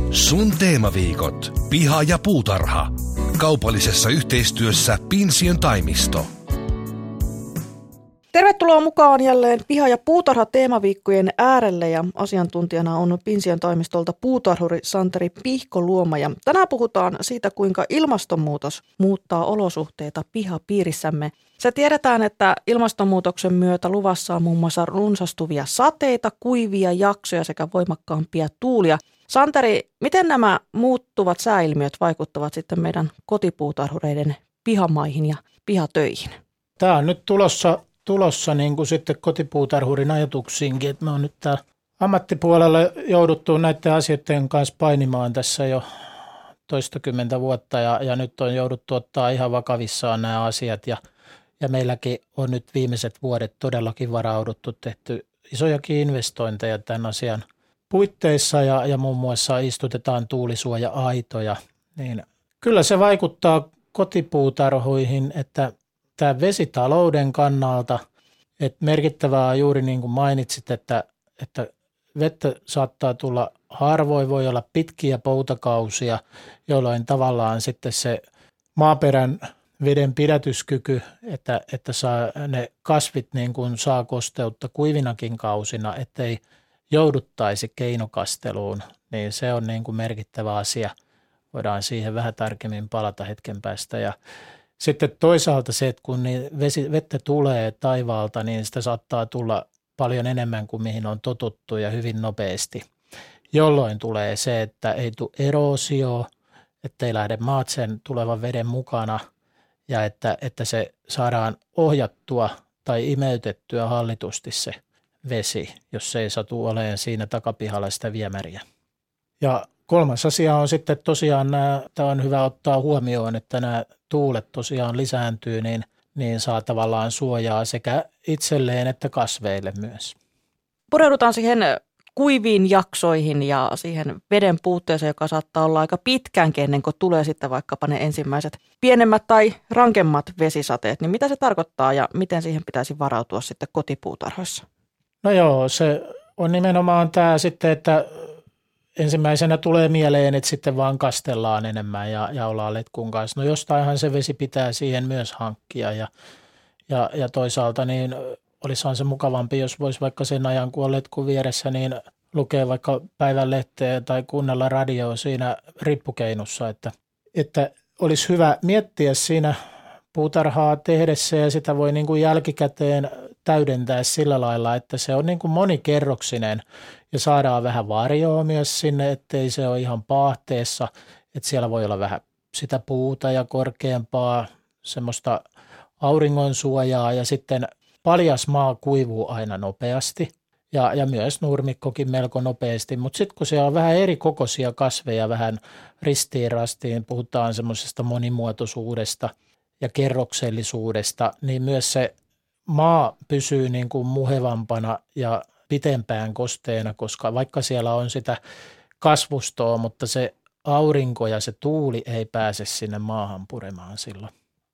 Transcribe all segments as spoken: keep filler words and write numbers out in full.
Sun teemaviikot. Piha ja puutarha. Kaupallisessa yhteistyössä Pinsion taimisto. Tervetuloa mukaan jälleen Piha- ja puutarha-teemaviikkojen äärelle ja asiantuntijana on Pinsion toimistolta puutarhuri Santeri Pihkoluoma. Ja tänään puhutaan siitä, kuinka ilmastonmuutos muuttaa olosuhteita pihapiirissämme. Se tiedetään, että ilmastonmuutoksen myötä luvassa on muun muassa runsastuvia sateita, kuivia jaksoja sekä voimakkaampia tuulia. Santeri, miten nämä muuttuvat sääilmiöt vaikuttavat sitten meidän kotipuutarhureiden pihamaihin ja pihatöihin? Tämä on nyt tulossa, tulossa niin kuin sitten kotipuutarhurin ajatuksiinkin, että me on nyt täällä ammattipuolella jouduttu näiden asioiden kanssa painimaan tässä jo toistakymmentä vuotta ja, ja nyt on jouduttu ottaa ihan vakavissaan nämä asiat ja, ja meilläkin on nyt viimeiset vuodet todellakin varauduttu, tehty isojakin investointeja tämän asian puitteissa ja, ja muun muassa istutetaan tuulisuoja-aitoja, niin kyllä se vaikuttaa kotipuutarhoihin, että tämä vesitalouden kannalta, että merkittävää juuri niin kuin mainitsit, että, että vettä saattaa tulla harvoin, voi olla pitkiä poutakausia, jolloin tavallaan sitten se maaperän veden pidätyskyky, että, että saa, ne kasvit niin kuin saa kosteutta kuivinakin kausina, ettei jouduttaisi keinokasteluun, niin se on niin kuin merkittävä asia. Voidaan siihen vähän tarkemmin palata hetken päästä. Ja sitten toisaalta se, että kun vesi, vettä tulee taivaalta, niin sitä saattaa tulla paljon enemmän kuin mihin on totuttu ja hyvin nopeasti. Jolloin tulee se, että ei tule eroosio, ettei lähde maat sen tulevan veden mukana ja että, että se saadaan ohjattua tai imeytettyä hallitusti se vesi, jos se ei satu olemaan siinä takapihalla sitä viemäriä. Ja kolmas asia on sitten tosiaan, nämä, tämä on hyvä ottaa huomioon, että nämä tuulet tosiaan lisääntyy, niin, niin saa tavallaan suojaa sekä itselleen että kasveille myös. Pureudutaan siihen kuiviin jaksoihin ja siihen veden puutteeseen, joka saattaa olla aika pitkäänkin ennen kuin tulee sitten vaikkapa ne ensimmäiset pienemmät tai rankemmat vesisateet. Niin mitä se tarkoittaa ja miten siihen pitäisi varautua sitten kotipuutarhoissa? No joo, se on nimenomaan tämä sitten, että ensimmäisenä tulee mieleen, että sitten vaan kastellaan enemmän ja, ja ollaan letkun kanssa. No jostainhan se vesi pitää siihen myös hankkia ja, ja, ja toisaalta niin olisihan se mukavampi, jos voisi vaikka sen ajan, kun on letkun vieressä, niin lukee vaikka päivänlehteä tai kuunnella radioa siinä rippukeinussa, että, että olisi hyvä miettiä siinä puutarhaa tehdessä ja sitä voi niin kuin jälkikäteen täydentää sillä lailla, että se on niin kuin monikerroksinen ja saadaan vähän varjoa myös sinne, ettei se ole ihan paahteessa, että siellä voi olla vähän sitä puuta ja korkeampaa semmoista auringonsuojaa ja sitten paljas maa kuivuu aina nopeasti ja, ja myös nurmikkokin melko nopeasti, mutta sitten kun siellä on vähän eri kokoisia kasveja, vähän ristiin rastiin, puhutaan semmoisesta monimuotoisuudesta ja kerroksellisuudesta, niin myös se maa pysyy niin kuin muhevampana ja pitempään kosteena, koska vaikka siellä on sitä kasvustoa, mutta se aurinko ja se tuuli ei pääse sinne maahan puremaan silloin.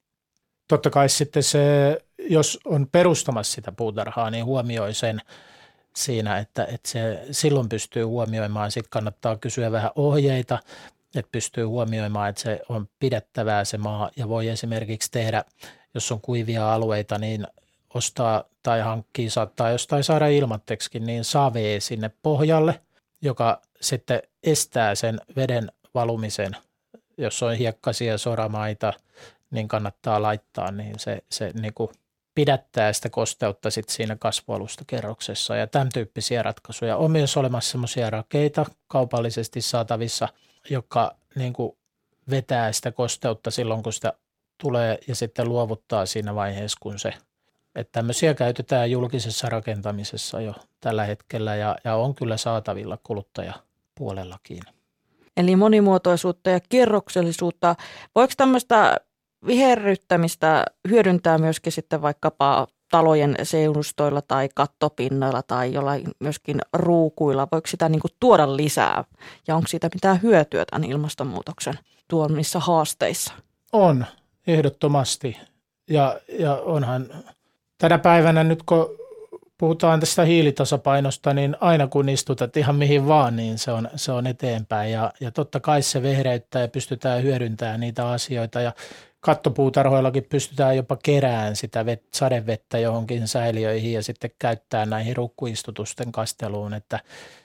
Totta kai sitten se, jos on perustamassa sitä puutarhaa, niin huomioi sen siinä, että, että se silloin pystyy huomioimaan. Sitten kannattaa kysyä vähän ohjeita, että pystyy huomioimaan, että se on pidettävää se maa ja voi esimerkiksi tehdä, jos on kuivia alueita, niin ostaa tai hankkii, saattaa jostain saada ilmatteksikin, niin savee sinne pohjalle, joka sitten estää sen veden valumisen. Jos on hiekkaisia soramaita, niin kannattaa laittaa, niin se, se niin kuin pidättää sitä kosteutta sit siinä kasvualustakerroksessa ja tämän tyyppisiä ratkaisuja. On myös olemassa semmoisia rakeita kaupallisesti saatavissa, jotka niin kuin vetää sitä kosteutta silloin, kun sitä tulee ja sitten luovuttaa siinä vaiheessa, kun se, että tämmöisiä käytetään julkisessa rakentamisessa jo tällä hetkellä ja, ja on kyllä saatavilla kuluttajapuolellakin. Eli monimuotoisuutta ja kerroksellisuutta. Voiko tämmöistä viherryttämistä hyödyntää myöskin sitten vaikkapa talojen seurustoilla tai kattopinnoilla tai jollain myöskin ruukuilla? Voiko sitä niin kuin tuoda lisää ja onko siitä mitään hyötyä tämän ilmastonmuutoksen tuomissa haasteissa? On, ehdottomasti. Ja, ja onhan tänä päivänä nyt kun puhutaan tästä hiilitasapainosta, niin aina kun istutat ihan mihin vaan, niin se on, se on eteenpäin. Ja, ja totta kai se vehreyttää ja pystytään hyödyntämään niitä asioita. Ja kattopuutarhoillakin pystytään jopa keräämään sitä vet, sadevettä johonkin säiliöihin ja sitten käyttää näihin rukkuistutusten kasteluun. Että,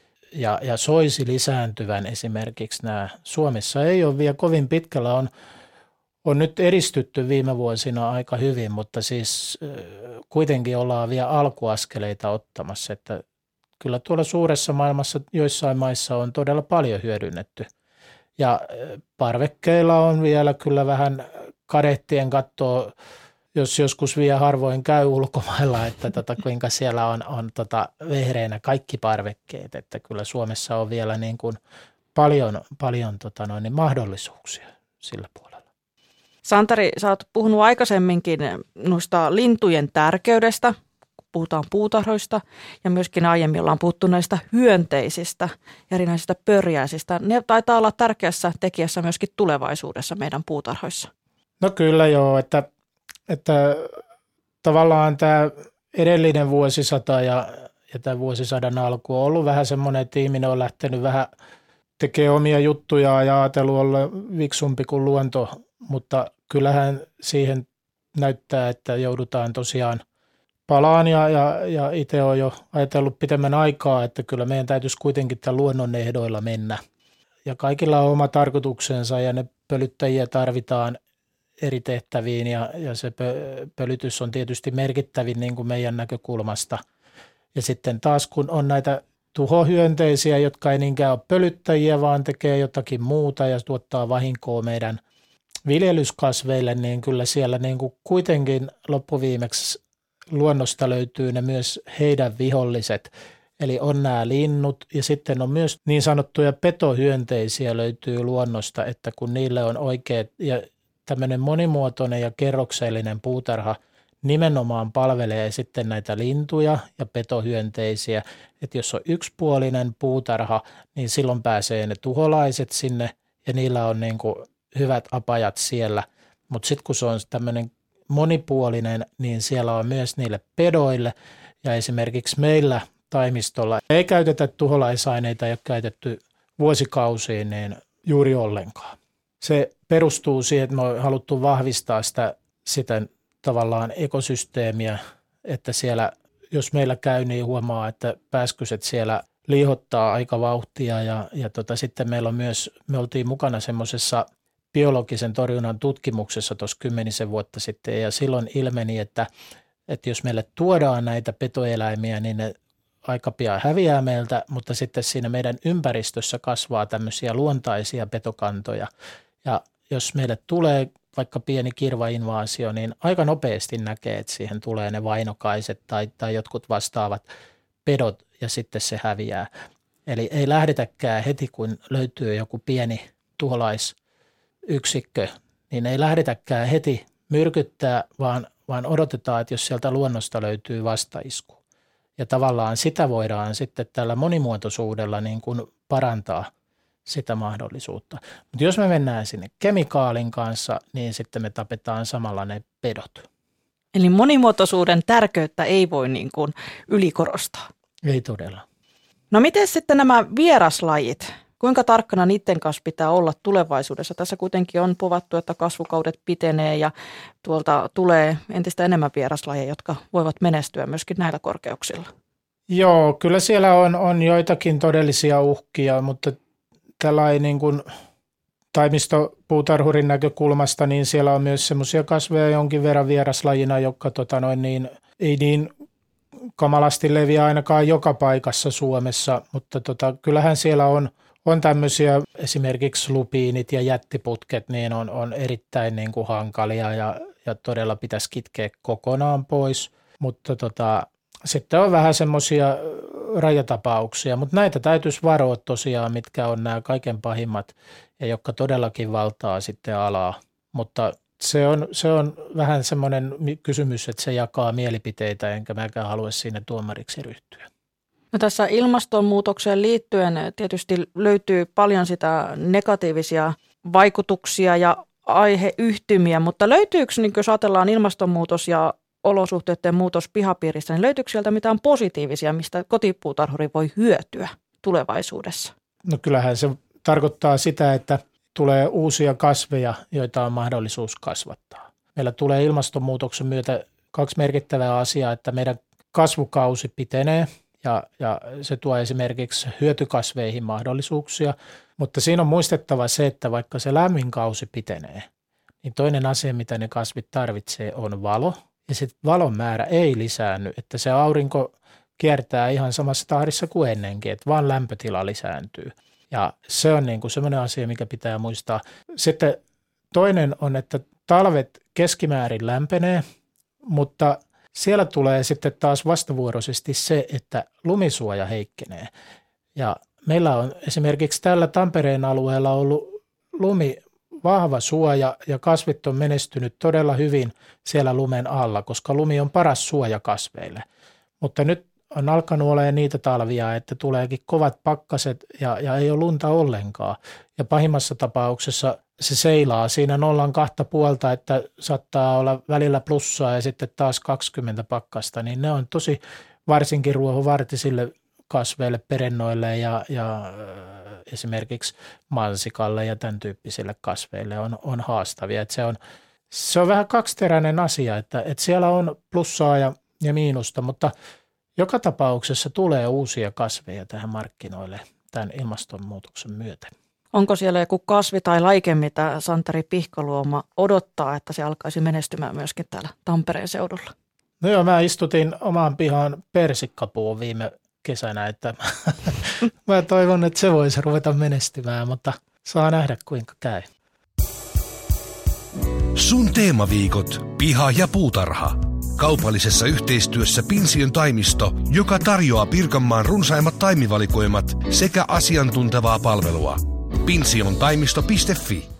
ja, ja soisi lisääntyvän esimerkiksi nämä. Suomessa ei ole vielä kovin pitkällä, on On nyt edistytty viime vuosina aika hyvin, mutta siis kuitenkin ollaan vielä alkuaskeleita ottamassa, että kyllä tuolla suuressa maailmassa joissain maissa on todella paljon hyödynnetty. Ja parvekkeilla on vielä kyllä vähän kadehtien katsoa, jos joskus vielä harvoin käy ulkomailla, että tota, kuinka siellä on, on tota vehreinä kaikki parvekkeet, että kyllä Suomessa on vielä niin kuin paljon, paljon tota noin, niin mahdollisuuksia sillä puolella. Santeri, sä oot puhunut aikaisemminkin noista lintujen tärkeydestä, kun puhutaan puutarhoista, ja myöskin aiemmin ollaan puhuttu näistä hyönteisistä ja erinäisistä pörjäisistä. Ne taitaa olla tärkeässä tekijässä myöskin tulevaisuudessa meidän puutarhoissa. No kyllä joo, että, että tavallaan tämä edellinen vuosisata ja, ja tämä vuosisadan alku on ollut vähän semmoinen, että ihminen on lähtenyt vähän tekemään omia juttuja ja ajatellut olla viksumpi kuin luonto. Mutta kyllähän siihen näyttää, että joudutaan tosiaan palaan ja, ja, ja itse olen jo ajatellut pitemmän aikaa, että kyllä meidän täytyisi kuitenkin tämän luonnon ehdoilla mennä. Ja kaikilla on oma tarkoituksensa ja ne pölyttäjiä tarvitaan eri tehtäviin ja, ja se pölytys on tietysti merkittävin niin kuin meidän näkökulmasta. Ja sitten taas kun on näitä tuhohyönteisiä, jotka ei niinkään ole pölyttäjiä, vaan tekee jotakin muuta ja tuottaa vahinkoa meidän viljelyskasveille, niin kyllä siellä niin kuin kuitenkin loppuviimeksi luonnosta löytyy ne myös heidän viholliset. Eli on nämä linnut ja sitten on myös niin sanottuja petohyönteisiä löytyy luonnosta, että kun niille on oikea ja tämmöinen monimuotoinen ja kerroksellinen puutarha nimenomaan palvelee sitten näitä lintuja ja petohyönteisiä. Että jos on yksipuolinen puutarha, niin silloin pääsee ne tuholaiset sinne ja niillä on niin kuin hyvät apajat siellä, mutta sitten kun se on tämmöinen monipuolinen, niin siellä on myös niille pedoille ja esimerkiksi meillä taimistolla ei käytetä tuholaisaineita, ei ole käytetty vuosikausiin niin juuri ollenkaan. Se perustuu siihen, että me on haluttu vahvistaa sitä, sitä tavallaan ekosysteemiä, että siellä, jos meillä käy, niin huomaa, että pääskyset siellä liihottaa aika vauhtia ja, ja tota, sitten meillä on myös, me oltiin mukana semmoisessa biologisen torjunnan tutkimuksessa tuossa kymmenisen vuotta sitten ja silloin ilmeni, että, että jos meille tuodaan näitä petoeläimiä, niin ne aika pian häviää meiltä, mutta sitten siinä meidän ympäristössä kasvaa tämmöisiä luontaisia petokantoja ja jos meille tulee vaikka pieni kirvainvaasio, niin aika nopeasti näkee, että siihen tulee ne vainokaiset tai, tai jotkut vastaavat pedot ja sitten se häviää. Eli ei lähdetäkään heti, kun löytyy joku pieni tuholaisyksikkö, niin ei lähdetäkään heti myrkyttää, vaan, vaan odotetaan, että jos sieltä luonnosta löytyy vastaisku. Ja tavallaan sitä voidaan sitten tällä monimuotoisuudella niin kuin parantaa sitä mahdollisuutta. Mutta jos me mennään sinne kemikaalin kanssa, niin sitten me tapetaan samalla ne pedot. Eli monimuotoisuuden tärkeyttä ei voi niin kuin ylikorostaa. Ei todella. No miten sitten nämä vieraslajit? Kuinka tarkkana niiden kanssa pitää olla tulevaisuudessa? Tässä kuitenkin on povattu, että kasvukaudet pitenee ja tuolta tulee entistä enemmän vieraslajeja, jotka voivat menestyä myöskin näillä korkeuksilla. Joo, kyllä siellä on, on joitakin todellisia uhkia, mutta tällainen niin kuin taimistopuutarhurin näkökulmasta, niin siellä on myös semmoisia kasveja jonkin verran vieraslajina, jotka tota noin, niin, ei niin kamalasti leviä ainakaan joka paikassa Suomessa, mutta tota, kyllähän siellä on, on tämmöisiä esimerkiksi lupiinit ja jättiputket, niin on, on erittäin niin kuin hankalia ja, ja todella pitäisi kitkeä kokonaan pois, mutta tota, sitten on vähän semmoisia rajatapauksia, mutta näitä täytyisi varoa tosiaan, mitkä on nämä kaiken pahimmat ja jotka todellakin valtaa sitten alaa, mutta se on, se on vähän semmoinen kysymys, että se jakaa mielipiteitä, enkä mäkään halua siinä tuomariksi ryhtyä. No tässä ilmastonmuutokseen liittyen tietysti löytyy paljon sitä negatiivisia vaikutuksia ja aiheyhtymiä, mutta löytyykö, niin jos ajatellaan ilmastonmuutos ja olosuhteiden muutos pihapiirissä, niin löytyykö sieltä mitään positiivisia, mistä kotipuutarhuri voi hyötyä tulevaisuudessa? No kyllähän se tarkoittaa sitä, että tulee uusia kasveja, joita on mahdollisuus kasvattaa. Meillä tulee ilmastonmuutoksen myötä kaksi merkittävää asiaa, että meidän kasvukausi pitenee ja, ja se tuo esimerkiksi hyötykasveihin mahdollisuuksia, mutta siinä on muistettava se, että vaikka se lämmin kausi pitenee, niin toinen asia, mitä ne kasvit tarvitsee, on valo ja se valon määrä ei lisäänny, että se aurinko kiertää ihan samassa tahdissa kuin ennenkin, että vaan lämpötila lisääntyy. Ja se on niin kuin semmoinen asia, mikä pitää muistaa. Sitten toinen on, että talvet keskimäärin lämpenee, mutta siellä tulee sitten taas vastavuoroisesti se, että lumisuoja heikkenee. Ja meillä on esimerkiksi tällä Tampereen alueella ollut lumi vahva suoja ja kasvit on menestynyt todella hyvin siellä lumen alla, koska lumi on paras suoja kasveille. Mutta nyt on alkanut olemaan niitä talvia, että tuleekin kovat pakkaset ja, ja ei ole lunta ollenkaan. Ja pahimmassa tapauksessa se seilaa siinä nollan kahta puolta, että saattaa olla välillä plussaa ja sitten taas kaksikymmentä pakkasta, niin ne on tosi varsinkin ruohovartisille kasveille, perennoille ja, ja esimerkiksi mansikalle ja tämän tyyppisille kasveille on, on haastavia. Että se, on, se on vähän kaksiteräinen asia, että, että siellä on plussaa ja, ja miinusta, mutta joka tapauksessa tulee uusia kasveja tähän markkinoille tämän ilmastonmuutoksen myötä. Onko siellä joku kasvi tai laike, mitä Santeri Pihkoluoma odottaa, että se alkaisi menestymään myöskin täällä Tampereen seudulla? No joo, mä istutin omaan pihaan persikkapuun viime kesänä, että mä toivon, että se voisi ruveta menestymään, mutta saa nähdä kuinka käy. Sun teemaviikot, piha ja puutarha. Kaupallisessa yhteistyössä Pinsion taimisto, joka tarjoaa Pirkanmaan runsaimmat taimivalikoimat sekä asiantuntevaa palvelua. pinsion taimisto piste fi